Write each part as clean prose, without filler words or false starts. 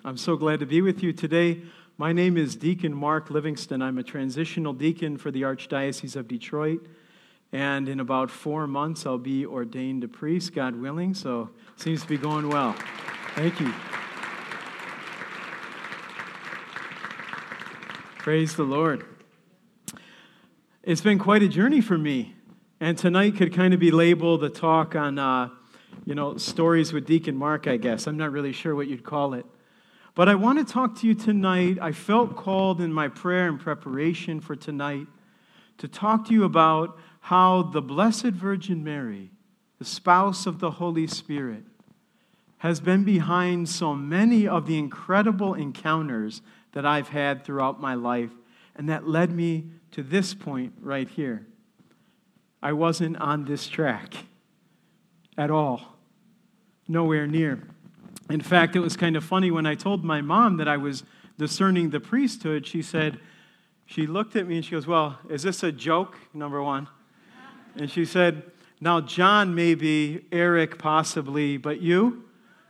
I'm so glad to be with you today. My name is Deacon Mark Livingston. I'm a transitional deacon for the Archdiocese of Detroit. And in about 4 months, I'll be ordained a priest, God willing. So it seems to be going well. Thank you. Praise the Lord. It's been quite a journey for me. And tonight could kind of be labeled a talk on, stories with Deacon Mark, I guess. I'm not really sure what you'd call it. But I want to talk to you tonight. I felt called in my prayer and preparation for tonight to talk to you about how the Blessed Virgin Mary, the spouse of the Holy Spirit, has been behind so many of the incredible encounters that I've had throughout my life, and that led me to this point right here. I wasn't on this track at all, nowhere near. In fact, it was kind of funny when I told my mom that I was discerning the priesthood. She looked at me and she goes, "Well, is this a joke, number one?" And she said, "Now, John maybe, Eric possibly, but you?"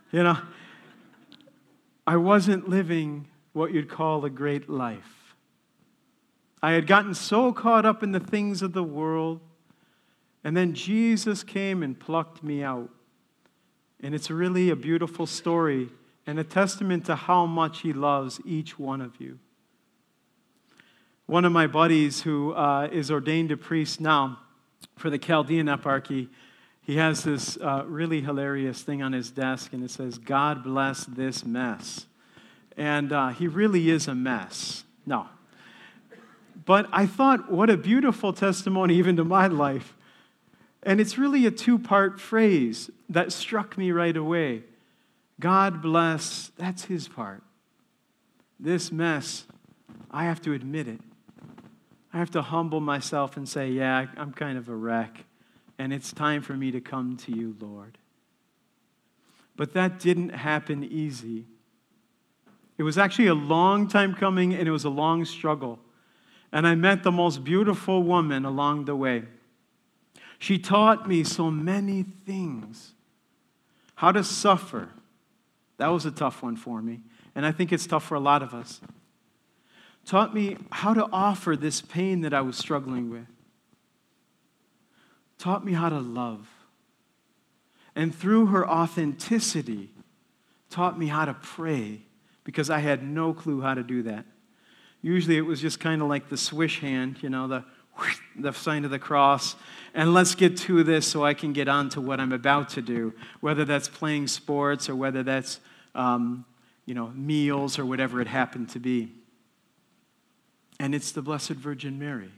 I wasn't living what you'd call a great life. I had gotten so caught up in the things of the world, and then Jesus came and plucked me out. And it's really a beautiful story and a testament to how much He loves each one of you. One of my buddies who is ordained a priest now for the Chaldean Eparchy, he has this really hilarious thing on his desk, and it says, "God bless this mess." And he really is a mess. No. But I thought, what a beautiful testimony even to my life. And it's really a two-part phrase that struck me right away. God bless, that's His part. This mess, I have to admit it. I have to humble myself and say, yeah, I'm kind of a wreck, and it's time for me to come to you, Lord. But that didn't happen easy. It was actually a long time coming, and it was a long struggle. And I met the most beautiful woman along the way. She taught me so many things. How to suffer. That was a tough one for me. And I think it's tough for a lot of us. Taught me how to offer this pain that I was struggling with. Taught me how to love. And through her authenticity, taught me how to pray, because I had no clue how to do that. Usually it was just kind of like the swish hand, the sign of the cross, and let's get to this so I can get on to what I'm about to do, whether that's playing sports or whether that's, meals or whatever it happened to be. And it's the Blessed Virgin Mary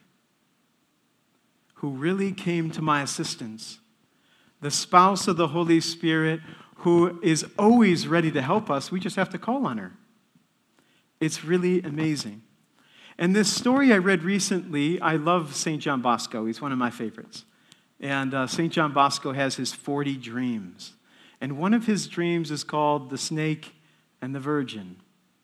who really came to my assistance, the spouse of the Holy Spirit who is always ready to help us. We just have to call on her. It's really amazing. And this story I read recently, I love St. John Bosco. He's one of my favorites. And St. John Bosco has his 40 dreams. And one of his dreams is called The Snake and the Virgin.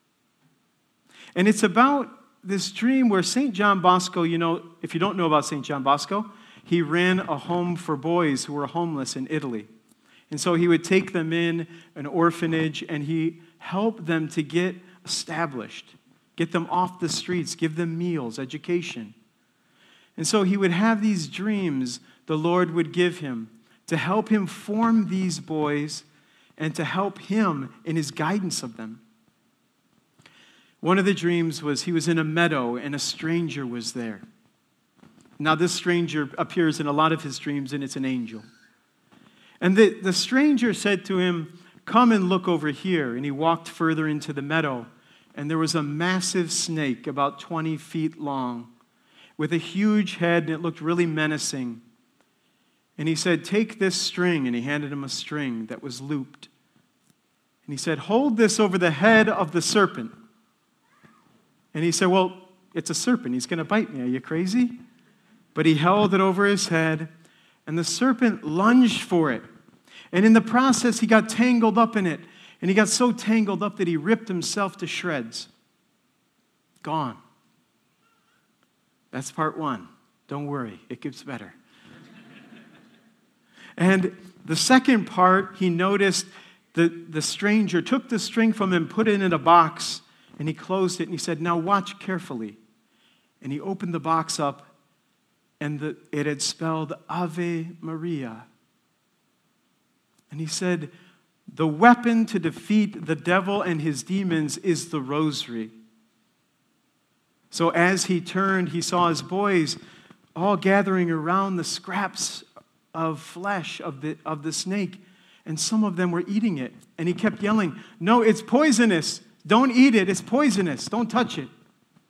And it's about this dream where St. John Bosco, if you don't know about St. John Bosco, he ran a home for boys who were homeless in Italy. And so he would take them in an orphanage, and he helped them to get established. Get them off the streets, give them meals, education. And so he would have these dreams the Lord would give him to help him form these boys and to help him in his guidance of them. One of the dreams was he was in a meadow and a stranger was there. Now this stranger appears in a lot of his dreams, and it's an angel. And the stranger said to him, "Come and look over here." And he walked further into the meadow. And there was a massive snake about 20 feet long with a huge head, and it looked really menacing. And he said, "Take this string," and he handed him a string that was looped. And he said, "Hold this over the head of the serpent." And he said, "Well, it's a serpent. He's going to bite me. Are you crazy?" But he held it over his head, and the serpent lunged for it. And in the process, he got tangled up in it. And he got so tangled up that he ripped himself to shreds. Gone. That's part one. Don't worry, it gets better. And the second part, he noticed the stranger took the string from him, put it in a box, and he closed it, and he said, now watch carefully. And he opened the box up, and it had spelled Ave Maria. And he said, the weapon to defeat the devil and his demons is the rosary. So as he turned, he saw his boys all gathering around the scraps of flesh of the snake, and some of them were eating it. And he kept yelling, no, it's poisonous. Don't eat it. It's poisonous. Don't touch it.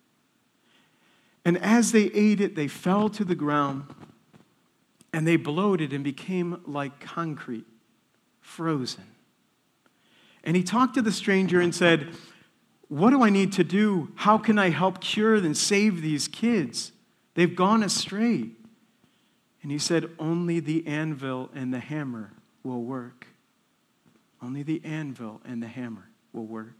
And as they ate it, they fell to the ground, and they bloated and became like concrete, frozen. And he talked to the stranger and said, what do I need to do? How can I help cure and save these kids? They've gone astray. And he said, only the anvil and the hammer will work. Only the anvil and the hammer will work.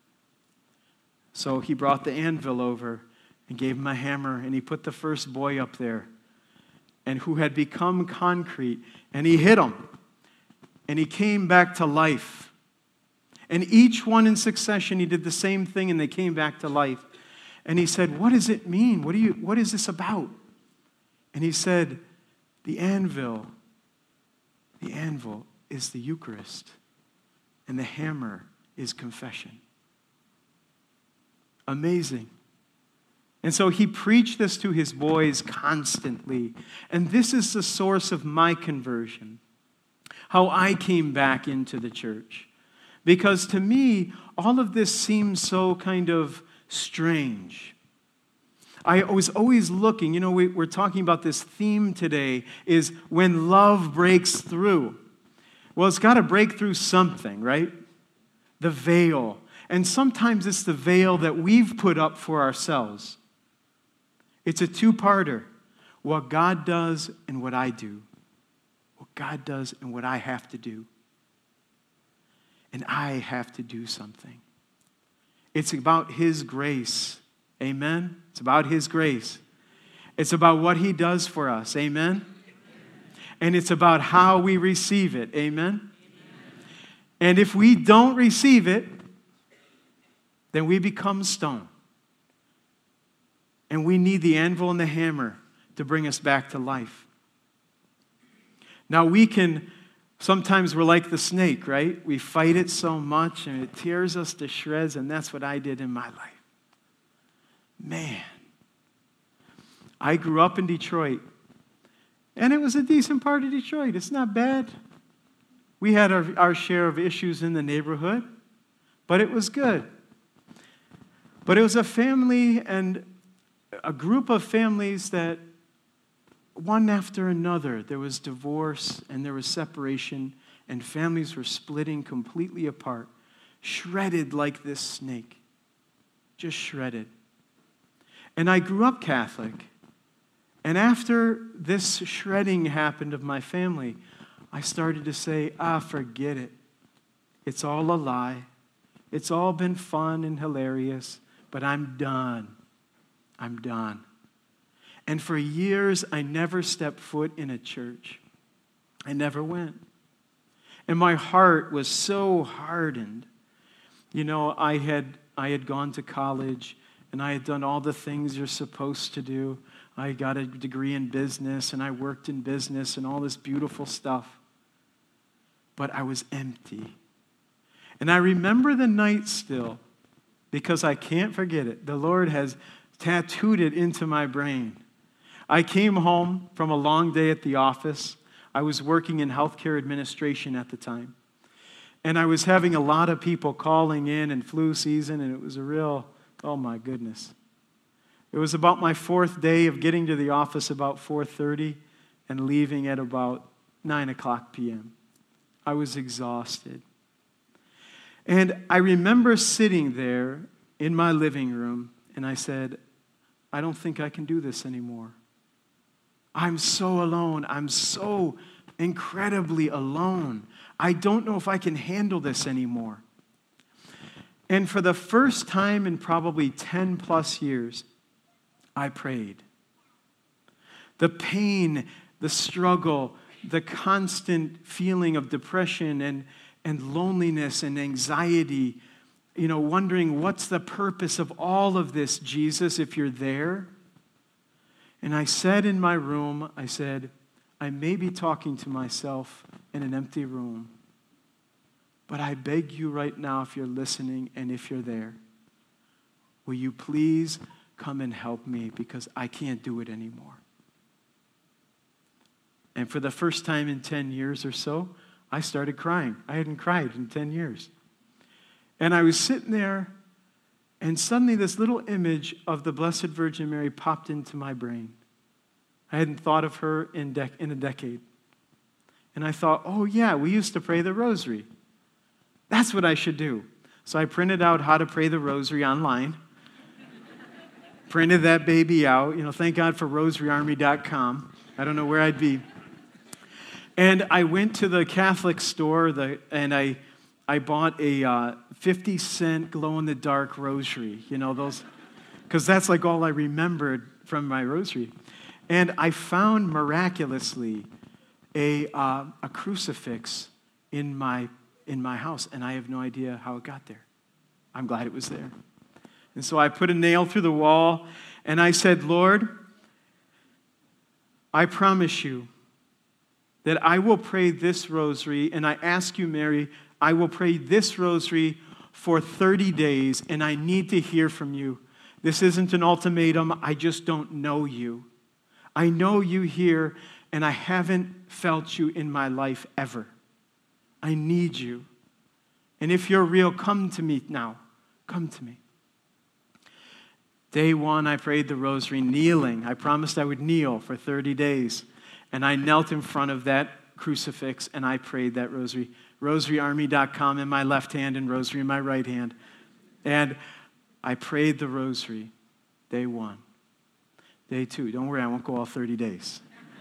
So he brought the anvil over and gave him a hammer, and he put the first boy up there, and who had become concrete, and he hit him, and he came back to life. And each one in succession, he did the same thing, and they came back to life. And he said, what does it mean? What is this about? And he said, the anvil is the Eucharist, and the hammer is confession. Amazing. And so he preached this to his boys constantly. And this is the source of my conversion, how I came back into the church. Because to me, all of this seems so kind of strange. I was always looking, we're talking about this theme today, is when love breaks through. Well, it's got to break through something, right? The veil. And sometimes it's the veil that we've put up for ourselves. It's a two-parter. What God does and what I do. What God does and what I have to do. And I have to do something. It's about His grace. Amen? It's about His grace. It's about what He does for us. Amen? And it's about how we receive it. Amen? And if we don't receive it, then we become stone. And we need the anvil and the hammer to bring us back to life. Now sometimes we're like the snake, right? We fight it so much and it tears us to shreds, and that's what I did in my life. Man. I grew up in Detroit, and it was a decent part of Detroit. It's not bad. We had our share of issues in the neighborhood, but it was good. But it was a family and a group of families that one after another, there was divorce and there was separation, and families were splitting completely apart, shredded like this snake, just shredded. And I grew up Catholic, and after this shredding happened of my family, I started to say, forget it. It's all a lie. It's all been fun and hilarious, but I'm done. I'm done. And for years, I never stepped foot in a church. I never went. And my heart was so hardened. I had gone to college, and I had done all the things you're supposed to do. I got a degree in business, and I worked in business and all this beautiful stuff. But I was empty. And I remember the night still, because I can't forget it. The Lord has tattooed it into my brain. I came home from a long day at the office. I was working in healthcare administration at the time. And I was having a lot of people calling in, and flu season, and it was a real, oh my goodness. It was about my fourth day of getting to the office about 4:30 and leaving at about 9 o'clock p.m. I was exhausted. And I remember sitting there in my living room, and I said, I don't think I can do this anymore. I'm so alone. I'm so incredibly alone. I don't know if I can handle this anymore. And for the first time in probably 10 plus years, I prayed. The pain, the struggle, the constant feeling of depression and loneliness and anxiety, wondering what's the purpose of all of this, Jesus, if you're there. And I said in my room, I may be talking to myself in an empty room, but I beg you right now, if you're listening and if you're there, will you please come and help me, because I can't do it anymore. And for the first time in 10 years or so, I started crying. I hadn't cried in 10 years. And I was sitting there, and suddenly this little image of the Blessed Virgin Mary popped into my brain. I hadn't thought of her in a decade. And I thought, oh yeah, we used to pray the rosary. That's what I should do. So I printed out how to pray the rosary online. Printed that baby out. Thank God for rosaryarmy.com. I don't know where I'd be. And I went to the Catholic store, and I bought a 50-cent glow-in-the-dark rosary. Those, because that's like all I remembered from my rosary. And I found miraculously a crucifix in my house, and I have no idea how it got there. I'm glad it was there. And so I put a nail through the wall, and I said, Lord, I promise you that I will pray this rosary, and I ask you, Mary, I will pray this rosary for 30 days, and I need to hear from you. This isn't an ultimatum. I just don't know you. I know you here, and I haven't felt you in my life ever. I need you. And if you're real, come to me now. Come to me. Day one, I prayed the rosary kneeling. I promised I would kneel for 30 days. And I knelt in front of that crucifix, and I prayed that rosary. rosaryarmy.com in my left hand and rosary in my right hand. And I prayed the rosary, day one. Day two, don't worry, I won't go all 30 days.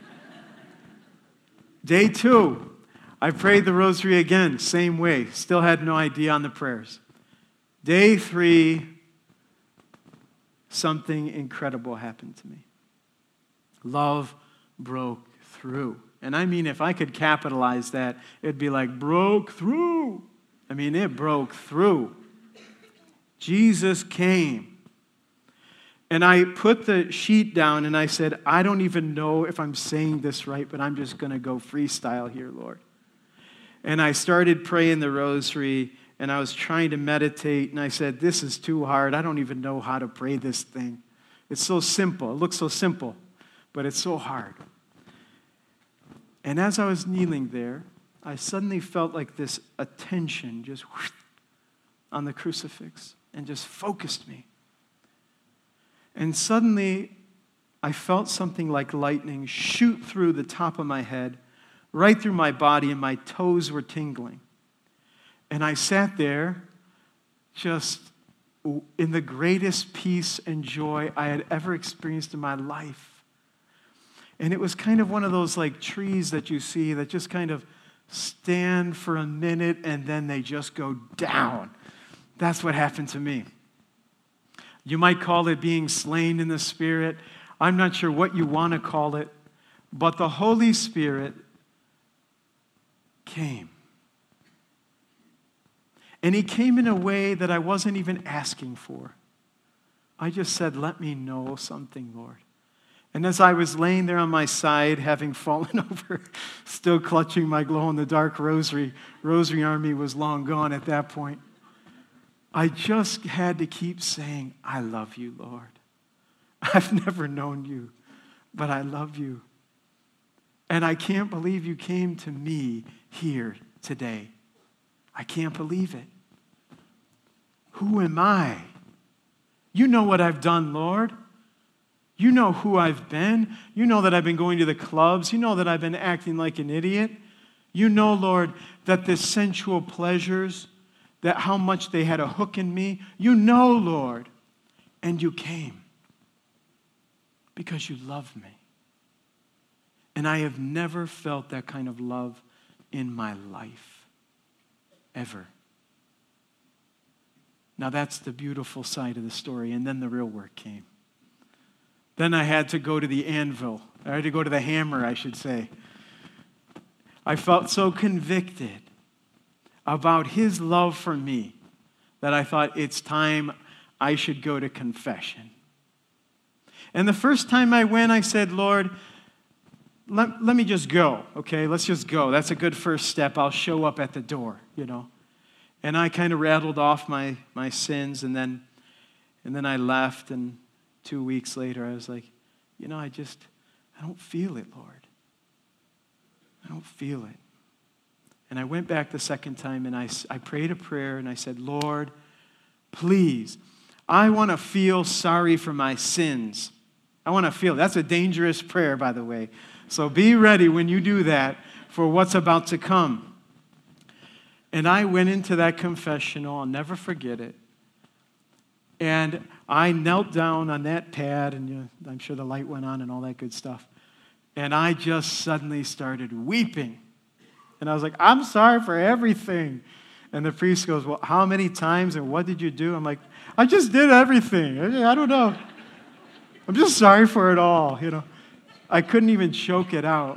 Day two, I prayed the rosary again, same way. Still had no idea on the prayers. Day three, something incredible happened to me. Love broke through. And I mean, if I could capitalize that, it'd be like, broke through. I mean, it broke through. Jesus came. And I put the sheet down and I said, I don't even know if I'm saying this right, but I'm just going to go freestyle here, Lord. And I started praying the rosary, and I was trying to meditate, and I said, this is too hard. I don't even know how to pray this thing. It's so simple. It looks so simple, but it's so hard. And as I was kneeling there, I suddenly felt like this attention just on the crucifix and just focused me. And suddenly, I felt something like lightning shoot through the top of my head, right through my body, and my toes were tingling. And I sat there just in the greatest peace and joy I had ever experienced in my life. And it was kind of one of those like trees that you see that just kind of stand for a minute and then they just go down. That's what happened to me. You might call it being slain in the Spirit. I'm not sure what you want to call it, but the Holy Spirit came. And he came in a way that I wasn't even asking for. I just said, let me know something, Lord. And as I was laying there on my side, having fallen over, still clutching my glow-in-the-dark rosary, Rosary Army was long gone at that point, I just had to keep saying, I love you, Lord. I've never known you, but I love you. And I can't believe you came to me here today. I can't believe it. Who am I? You know what I've done, Lord. You know who I've been. You know that I've been going to the clubs. You know that I've been acting like an idiot. You know, Lord, that the sensual pleasures, that how much they had a hook in me. You know, Lord. And you came because you love me. And I have never felt that kind of love in my life, ever. Now that's the beautiful side of the story, and then the real work came. Then I had to go to the anvil. I had to go to the hammer, I should say. I felt so convicted. about his love for me that I thought it's time I should go to confession. And the first time I went, I said, Lord, let me just go, okay? Let's just go. That's a good first step. I'll show up at the door, And I kind of rattled off my sins, and then I left, and 2 weeks later, I was like, I don't feel it, Lord. I don't feel it. And I went back the second time, and I prayed a prayer, and I said, Lord, please, I want to feel sorry for my sins. I want to feel. That's a dangerous prayer, by the way. So be ready when you do that for what's about to come. And I went into that confessional. I'll never forget it. And I knelt down on that pad, and I'm sure the light went on and all that good stuff. And I just suddenly started weeping. And I was like, I'm sorry for everything. And the priest goes, well, how many times and what did you do? I'm like, I just did everything. I don't know. I'm just sorry for it all, I couldn't even choke it out.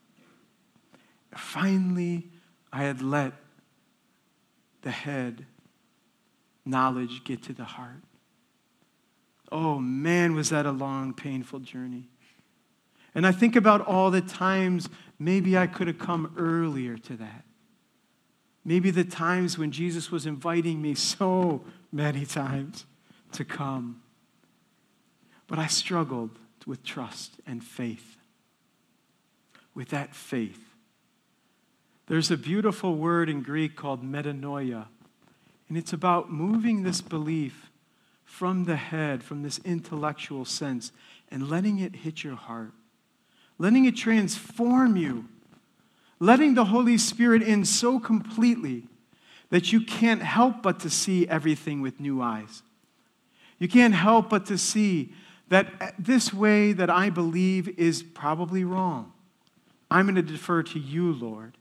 Finally, I had let the head knowledge get to the heart. Oh, man, was that a long, painful journey. And I think about all the times maybe I could have come earlier to that. Maybe the times when Jesus was inviting me so many times to come. But I struggled with trust and faith. With that faith. There's a beautiful word in Greek called metanoia. And it's about moving this belief from the head, from this intellectual sense, and letting it hit your heart. Letting it transform you. Letting the Holy Spirit in so completely that you can't help but to see everything with new eyes. You can't help but to see that this way that I believe is probably wrong. I'm going to defer to you, Lord.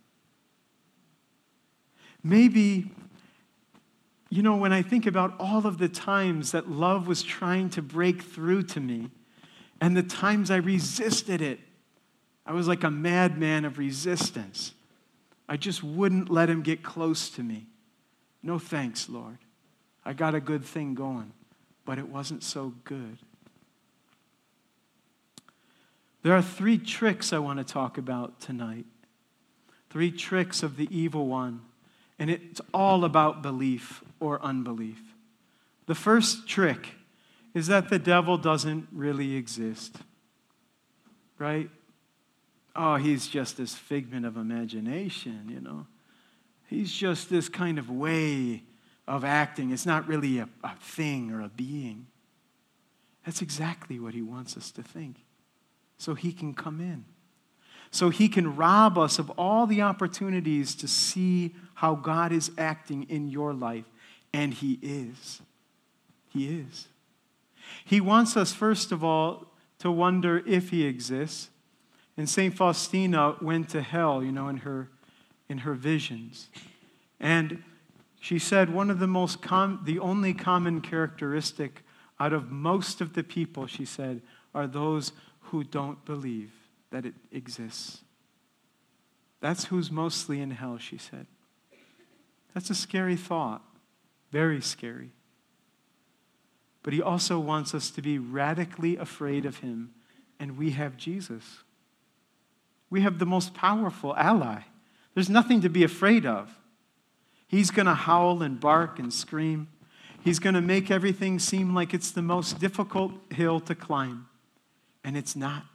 Maybe, when I think about all of the times that love was trying to break through to me, and the times I resisted it, I was like a madman of resistance. I just wouldn't let him get close to me. No thanks, Lord. I got a good thing going, but it wasn't so good. There are 3 tricks I want to talk about tonight. 3 tricks of the evil one. And it's all about belief or unbelief. The first trick is that the devil doesn't really exist. Right? Oh, he's just this figment of imagination, He's just this kind of way of acting. It's not really a thing or a being. That's exactly what he wants us to think. So he can come in. So he can rob us of all the opportunities to see how God is acting in your life. And he is. He is. He wants us, first of all, to wonder if he exists. And St. Faustina went to hell, in her visions. And she said one of the only common characteristic out of most of the people, she said, are those who don't believe that it exists. That's who's mostly in hell, she said. That's a scary thought. Very scary. But he also wants us to be radically afraid of him, and we have Jesus. We have the most powerful ally. There's nothing to be afraid of. He's going to howl and bark and scream. He's going to make everything seem like it's the most difficult hill to climb. And it's not.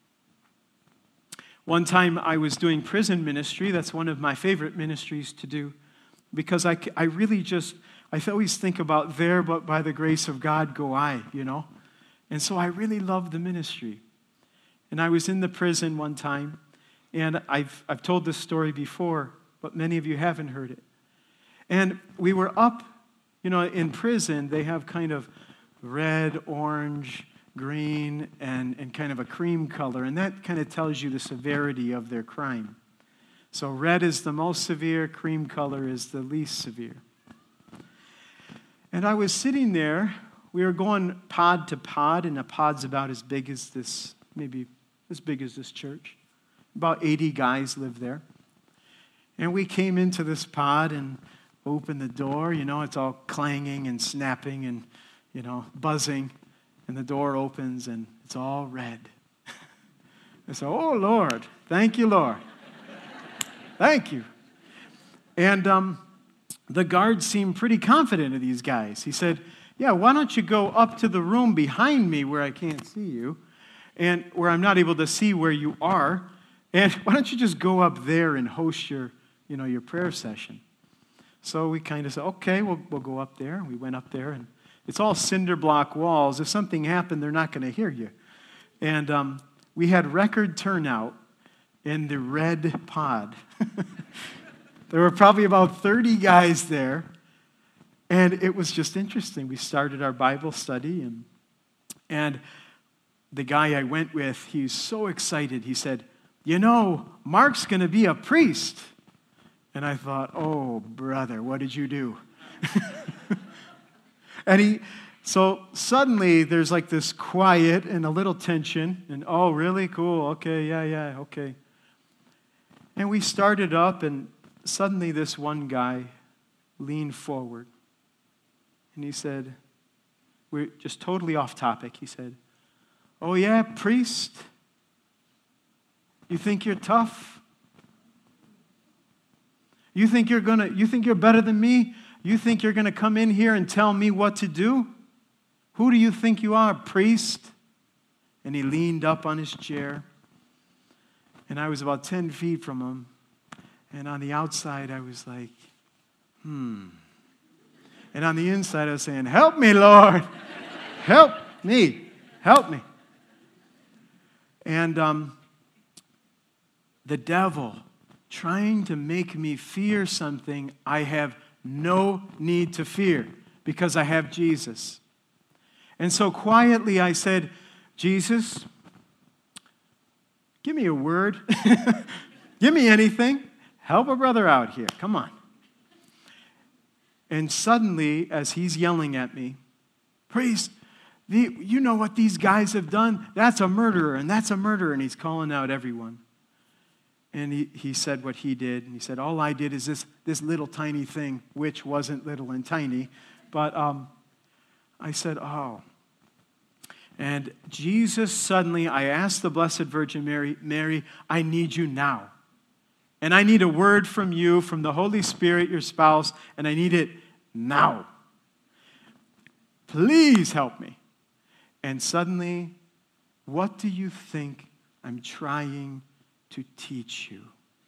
One time I was doing prison ministry. That's one of my favorite ministries to do. Because I always think about there, but by the grace of God go I, And so I really love the ministry. And I was in the prison one time, and I've told this story before, but many of you haven't heard it. And we were up, in prison, they have kind of red, orange, green, and kind of a cream color, and that kind of tells you the severity of their crime. So red is the most severe, cream color is the least severe. And I was sitting there, we were going pod to pod, and a pod's about as big as this, maybe as big as this church. About 80 guys live there. And we came into this pod and opened the door. It's all clanging and snapping and, buzzing. And the door opens and it's all red. I said, oh, Lord. Thank you, Lord. Thank you. And the guard seemed pretty confident of these guys. He said, yeah, why don't you go up to the room behind me where I can't see you and where I'm not able to see where you are. And why don't you just go up there and host your prayer session? So we kind of said, okay, we'll go up there. We went up there, and it's all cinder block walls. If something happened, they're not going to hear you. And we had record turnout in the red pod. There were probably about 30 guys there, and it was just interesting. We started our Bible study, and the guy I went with, he's so excited. He said, Mark's going to be a priest. And I thought, oh, brother, what did you do? So suddenly there's like this quiet and a little tension. And, oh, really? Cool. Okay, yeah, okay. And we started up, and suddenly this one guy leaned forward. And he said, we're just totally off topic. He said, oh, yeah, priest? You think you're tough? You think you're better than me? You think you're going to come in here and tell me what to do? Who do you think you are, priest? And he leaned up on his chair. And I was about 10 feet from him. And on the outside, I was like, And on the inside, I was saying, help me, Lord. Help me. Help me. And the devil trying to make me fear something I have no need to fear because I have Jesus. And so quietly I said, Jesus, give me a word. Give me anything. Help a brother out here. Come on. And suddenly, as he's yelling at me, priest, you know what these guys have done? That's a murderer, and that's a murderer. And he's calling out everyone. And he said what he did. And he said, all I did is this little tiny thing, which wasn't little and tiny. But I said, oh. And Jesus suddenly, I asked the Blessed Virgin Mary, Mary, I need you now. And I need a word from you, from the Holy Spirit, your spouse, and I need it now. Please help me. And suddenly, what do you think I'm trying to teach you?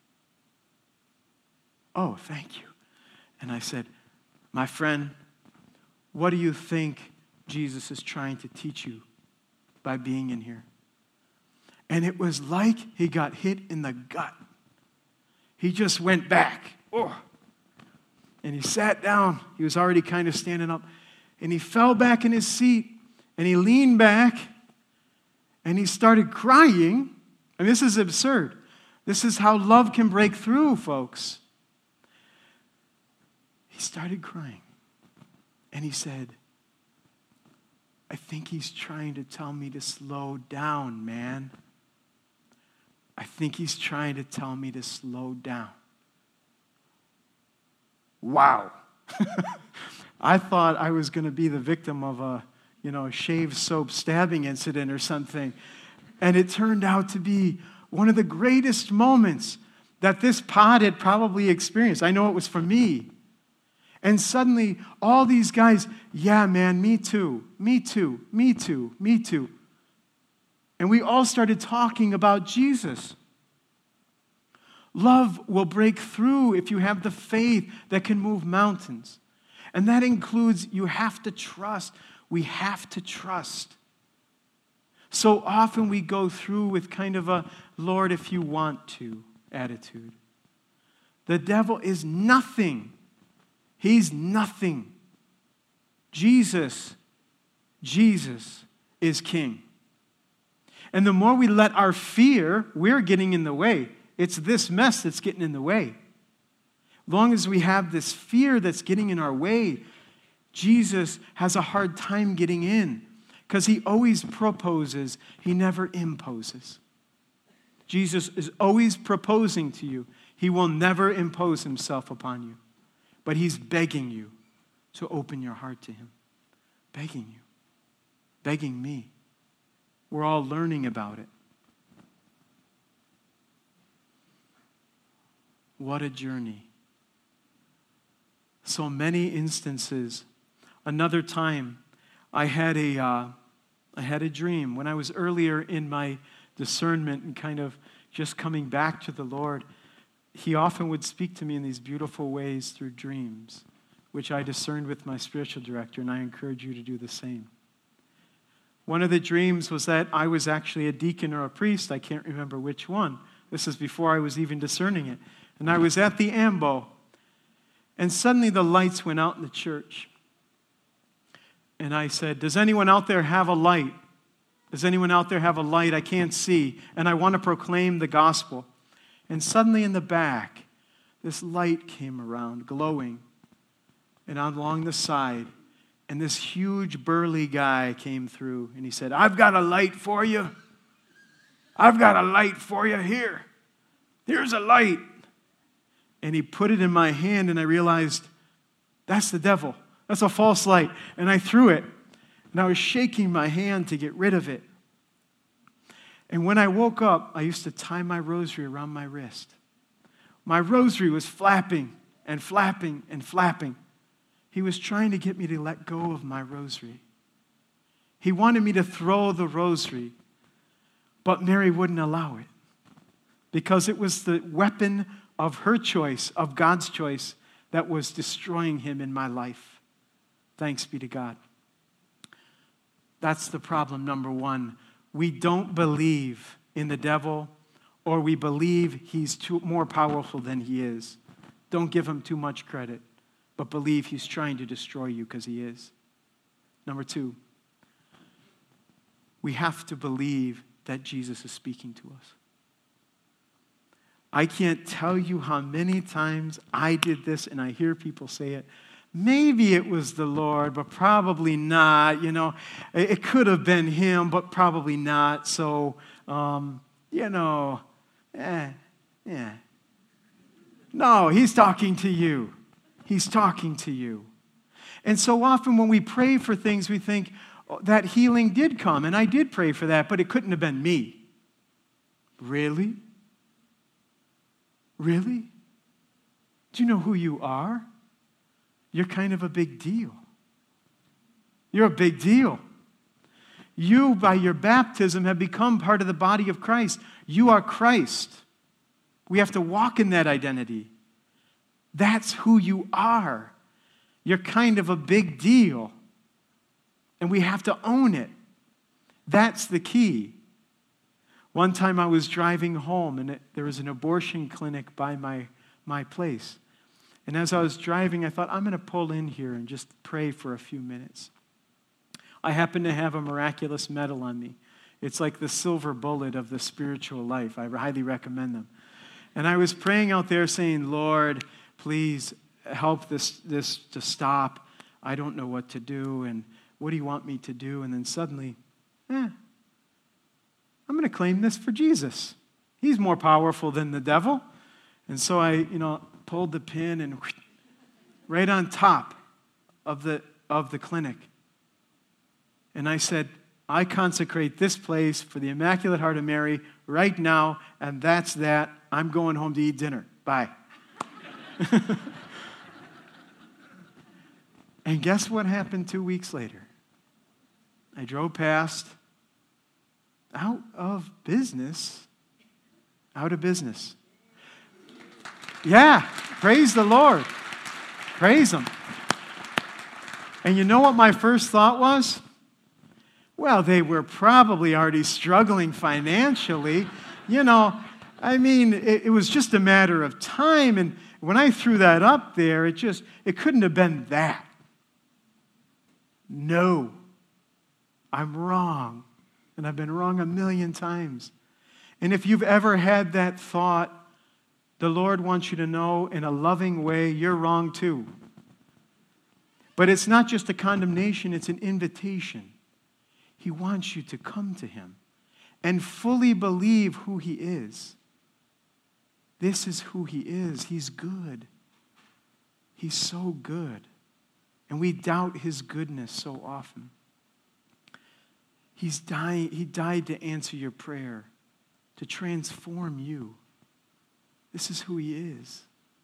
Oh, thank you. And I said, my friend, what do you think Jesus is trying to teach you by being in here? And it was like he got hit in the gut. He just went back. Oh. And he sat down. He was already kind of standing up. And he fell back in his seat. And he leaned back. And he started crying. And this is absurd. This is how love can break through, folks. He started crying. And he said, I think he's trying to tell me to slow down, man. I think he's trying to tell me to slow down. Wow. I thought I was going to be the victim of a, shave soap stabbing incident or something. And it turned out to be one of the greatest moments that this pod had probably experienced. I know it was for me. And suddenly, all these guys, yeah, man, me too, me too, me too, me too. And we all started talking about Jesus. Love will break through if you have the faith that can move mountains. And that includes you have to trust. We have to trust. So often we go through with kind of a, Lord, if you want to attitude. The devil is nothing. He's nothing. Jesus is king. And the more we let our fear, we're getting in the way. It's this mess that's getting in the way. As long as we have this fear that's getting in our way, Jesus has a hard time getting in because he always proposes, he never imposes. Jesus is always proposing to you. He will never impose himself upon you. But he's begging you to open your heart to him. Begging you. Begging me. We're all learning about it. What a journey. So many instances. Another time, I had a dream when I was earlier in my discernment and kind of just coming back to the Lord. He often would speak to me in these beautiful ways through dreams, which I discerned with my spiritual director, and I encourage you to do the same. One of the dreams was that I was actually a deacon or a priest. I can't remember which one. This is before I was even discerning it. And I was at the ambo, and suddenly the lights went out in the church. And I said, does anyone out there have a light? Does anyone out there have a light? I can't see, and I want to proclaim the gospel. And suddenly in the back, this light came around, glowing, and along the side, and this huge burly guy came through, and he said, I've got a light for you. I've got a light for you here. Here's a light. And he put it in my hand, and I realized, that's the devil. That's a false light. And I threw it, and I was shaking my hand to get rid of it. And when I woke up, I used to tie my rosary around my wrist. My rosary was flapping and flapping and flapping. He was trying to get me to let go of my rosary. He wanted me to throw the rosary, but Mary wouldn't allow it because it was the weapon of her choice, of God's choice, that was destroying him in my life. Thanks be to God. That's the problem, number one. We don't believe in the devil, or we believe he's more powerful than he is. Don't give him too much credit, but believe he's trying to destroy you because he is. Number two, we have to believe that Jesus is speaking to us. I can't tell you how many times I did this, and I hear people say it. Maybe it was the Lord, but probably not. You know, it could have been him, but probably not. So, yeah. No, he's talking to you. He's talking to you. And so often when we pray for things, we think that healing did come, and I did pray for that, but it couldn't have been me. Really? Really? Do you know who you are? You're kind of a big deal. You're a big deal. You, by your baptism, have become part of the body of Christ. You are Christ. We have to walk in that identity. That's who you are. You're kind of a big deal. And we have to own it. That's the key. One time I was driving home, and there was an abortion clinic by my place. And as I was driving, I thought, I'm going to pull in here and just pray for a few minutes. I happen to have a miraculous medal on me. It's like the silver bullet of the spiritual life. I highly recommend them. And I was praying out there saying, Lord, please help this to stop. I don't know what to do, and what do you want me to do? And then suddenly, I'm going to claim this for Jesus. He's more powerful than the devil. And so I, pulled the pin and right on top of the clinic. And I said, I consecrate this place for the Immaculate Heart of Mary right now, and that's that. I'm going home to eat dinner. Bye. And guess what happened 2 weeks later? I drove past, out of business. Yeah, praise the Lord. Praise Him. And you know what my first thought was? Well, they were probably already struggling financially. It was just a matter of time. And when I threw that up there, it couldn't have been that. No, I'm wrong. And I've been wrong 1,000,000 times. And if you've ever had that thought, the Lord wants you to know in a loving way, you're wrong too. But it's not just a condemnation, it's an invitation. He wants you to come to Him and fully believe who He is. This is who he is. He's good. He's so good. And we doubt his goodness so often. He died to answer your prayer, to transform you. This is who he is.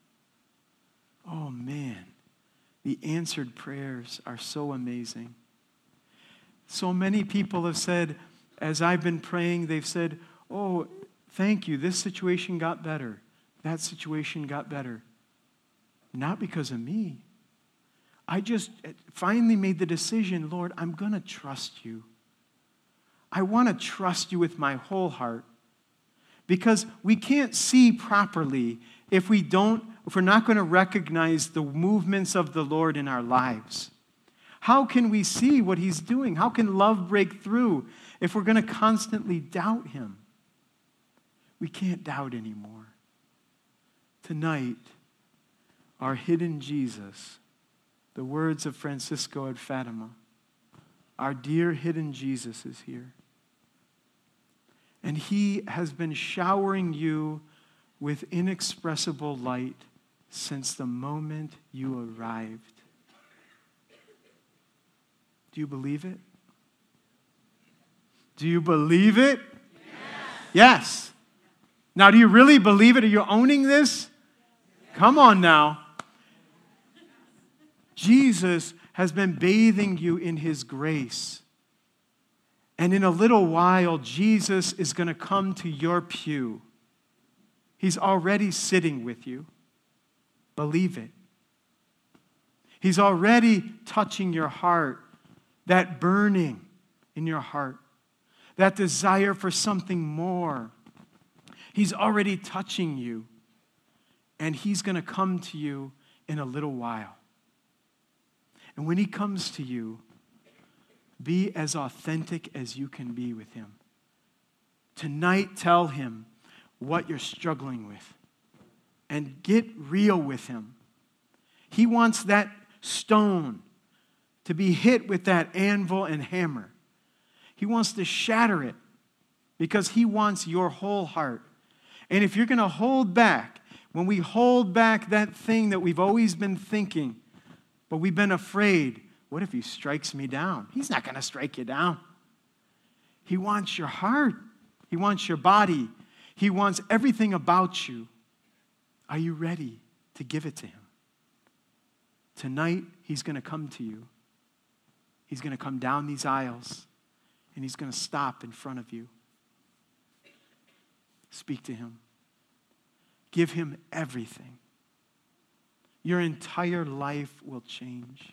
Oh man, the answered prayers are so amazing. So many people have said, as I've been praying, they've said, oh, thank you, this situation got better. That situation got better. Not because of me. I just finally made the decision, Lord, I'm going to trust you. I want to trust you with my whole heart. Because we can't see properly if we're not going to recognize the movements of the Lord in our lives. How can we see what he's doing? How can love break through if we're going to constantly doubt him? We can't doubt anymore. Tonight, our hidden Jesus, the words of Francisco at Fatima, our dear hidden Jesus is here. And he has been showering you with inexpressible light since the moment you arrived. Do you believe it? Do you believe it? Yes. Now, do you really believe it? Are you owning this? Come on now. Jesus has been bathing you in his grace. And in a little while, Jesus is going to come to your pew. He's already sitting with you. Believe it. He's already touching your heart. That burning in your heart. That desire for something more. He's already touching you. And he's going to come to you in a little while. And when he comes to you, be as authentic as you can be with him. Tonight, tell him what you're struggling with. And get real with him. He wants that stone to be hit with that anvil and hammer. He wants to shatter it because he wants your whole heart. And if you're going to hold back, when we hold back that thing that we've always been thinking, but we've been afraid, what if he strikes me down? He's not going to strike you down. He wants your heart. He wants your body. He wants everything about you. Are you ready to give it to him? Tonight, he's going to come to you. He's going to come down these aisles, and he's going to stop in front of you. Speak to him. Give him everything. Your entire life will change.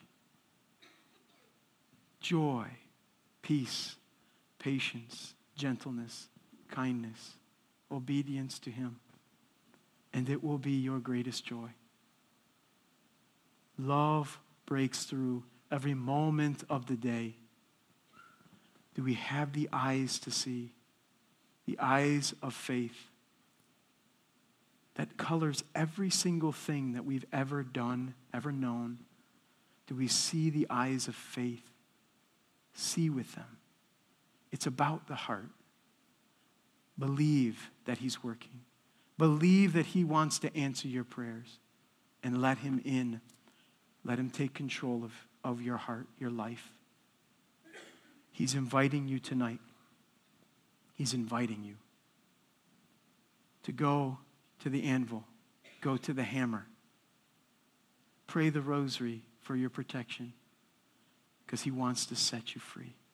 Joy, peace, patience, gentleness, kindness, obedience to him. And it will be your greatest joy. Love breaks through every moment of the day. Do we have the eyes to see? The eyes of faith that colors every single thing that we've ever done, ever known. Do we see the eyes of faith? See with them. It's about the heart. Believe that he's working. Believe that he wants to answer your prayers. And let him in. Let him take control of your heart, your life. He's inviting you tonight. He's inviting you to go to the anvil. Go to the hammer. Pray the rosary for your protection because he wants to set you free.